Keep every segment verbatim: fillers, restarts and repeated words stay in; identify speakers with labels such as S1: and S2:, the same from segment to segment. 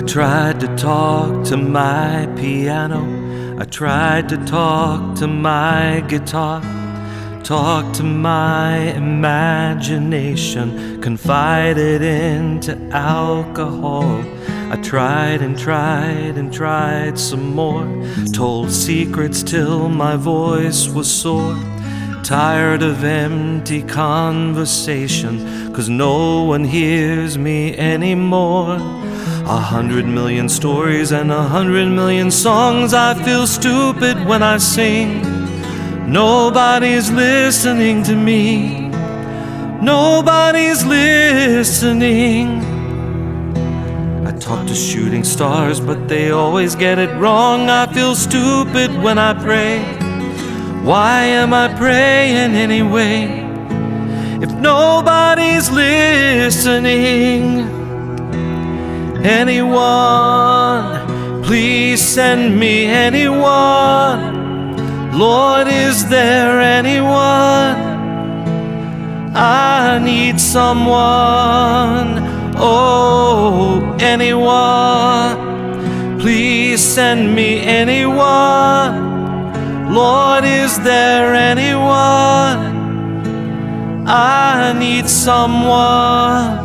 S1: tried to talk to my piano, I tried to talk to my guitar, talk to my imagination, confided into alcohol. I tried and tried and tried some more, told secrets till my voice was sore. Tired of empty conversation, 'cause no one hears me anymore. A hundred million stories and a hundred million songs, I feel stupid when I sing. Nobody's listening to me, nobody's listening. I talk to shooting stars, but they always get it wrong. I feel stupid when I pray. Why am I praying anyway, if nobody's listening? Anyone, please send me anyone. Lord, is there anyone? I need someone. Oh, anyone, please send me anyone. Lord, is there anyone? I need someone.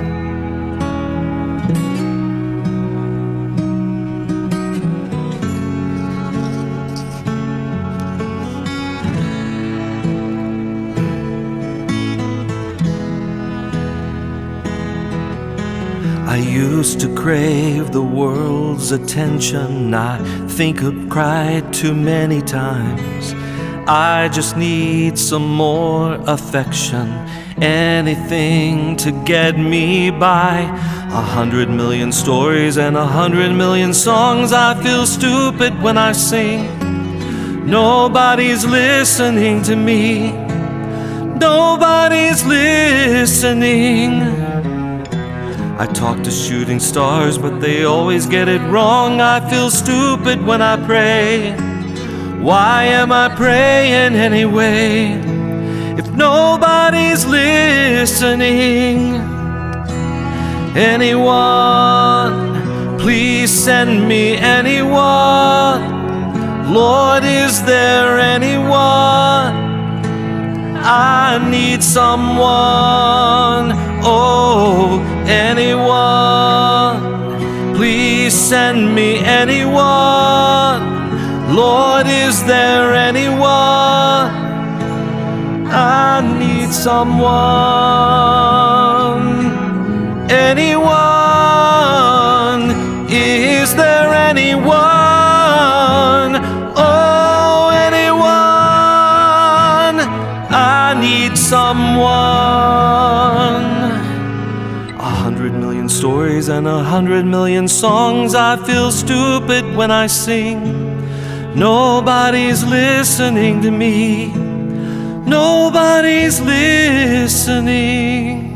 S1: I used to crave the world's attention. I think I've cried too many times. I just need some more affection, anything to get me by. A hundred million stories and a hundred million songs, I feel stupid when I sing. Nobody's listening to me, nobody's listening. I talk to shooting stars, but they always get it wrong. I feel stupid when I pray. Why am I praying anyway, if nobody's listening? Anyone, please send me anyone. Lord, is there anyone? I need someone. Oh, anyone, please send me anyone. Lord, is there anyone? I need someone. Anyone, is there anyone? Oh, anyone, I need someone. A hundred million stories and a hundred million songs, I feel stupid when I sing. Nobody's listening to me, nobody's listening.